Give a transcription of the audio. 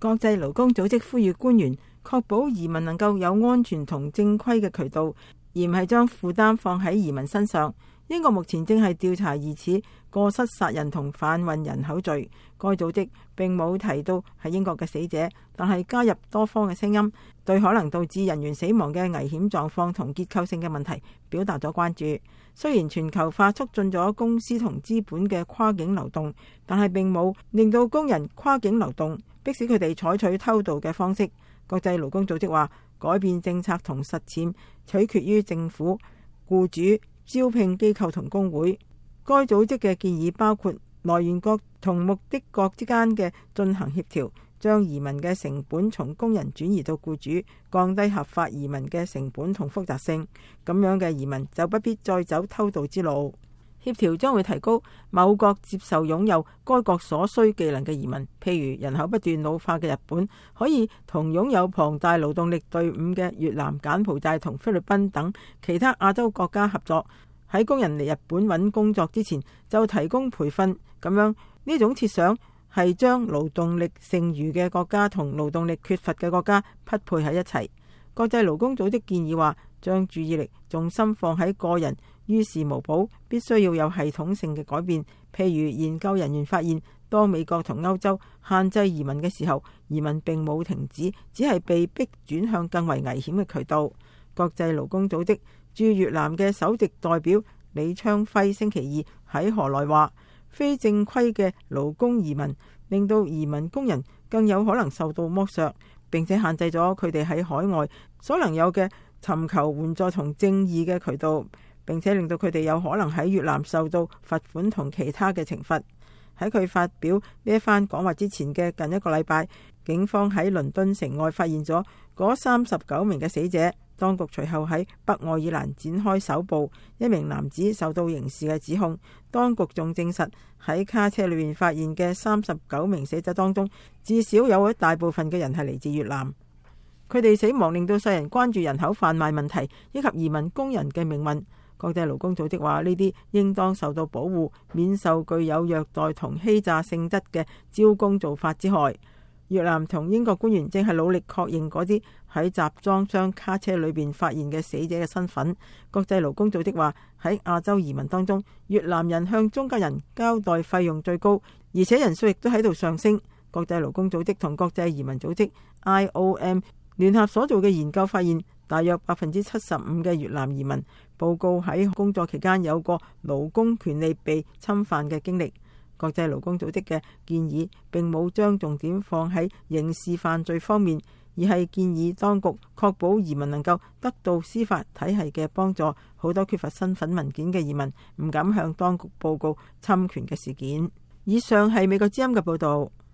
國際勞工組織呼籲官員確保移民能夠有安全同正規嘅渠道，而唔係將負擔放喺移民身上。英國目前正係調查疑似過失殺人同販運人口罪。該組織並冇提到係英國嘅死者，但係加入多方嘅聲音，對可能導致人員死亡嘅危險狀況同結構性嘅問題表達咗關注。雖然全球化促進咗公司同資本嘅跨境流動，但係並冇令到工人跨境流動，迫使佢哋採取偷渡嘅方式。國際勞工組織話，改變政策同實踐取決於政府、僱主、招聘機構同工會。該組織嘅建議包括來源國同目的國之間嘅進行協調，將移民嘅成本從工人轉移到僱主，降低合法移民嘅成本同複雜性。咁樣嘅移民就不必再走偷渡之路。協調將會提高某國接受擁有該國所需技能嘅移民，譬如人口不斷老化嘅日本，可以同擁有龐大勞動力隊伍嘅越南、柬埔寨同菲律賓等其他亞洲國家合作，喺工人嚟日本揾工作之前就提供培訓。咁樣呢種設想係將勞動力剩餘嘅國家同勞動力缺乏嘅國家匹配喺一齊。國際勞工組織建議話，將注意力重心放喺個人於事無補，必須要有系統性嘅改變。譬如研究人員發現，當美國同歐洲限制移民嘅時候，移民並冇停止，只係被迫轉向更為危險嘅渠道。國際勞工組織駐越南嘅首席代表李昌輝星期二喺河內話，非正規嘅勞工移民令到移民工人更有可能受到剝削，並且限制咗佢哋喺海外所能有嘅尋求援助同正義嘅渠道，並且令到佢哋有可能喺越南受到罰款同其他嘅懲罰。喺佢發表呢一番講話之前嘅近一個禮拜，警方喺倫敦城外發現咗嗰39名嘅死者。當局隨後喺北愛爾蘭展開搜捕，一名男子受到刑事嘅指控。當局仲證實喺卡車裏面發現嘅39名死者當中，至少有一大部分嘅人係嚟自越南。佢哋死亡令到世人關注人口販賣問題以及移民工人嘅命運。國際勞工組織話，呢啲應當受到保護，免受具有虐待同欺詐性質嘅招工做法之害。越南同英國官員正係努力確認嗰啲喺集裝箱卡車裏邊發現嘅死者嘅身份。國際勞工組織話，喺亞洲移民當中，越南人向中間人交代費用最高，而且人數亦都喺度上升。國際勞工組織同國際移民組織 IOM 聯合所做嘅研究發現，大約75%嘅越南移民報告喺工作期間有過勞工權利被侵犯嘅經歷。國際勞工組織嘅建議並冇將重點放喺刑事犯罪方面，而係建議當局確保移民能夠得到司法體系嘅幫助。好多缺乏身份文件嘅移民唔敢向當局報告侵權嘅事件。以上係美國之音嘅報道。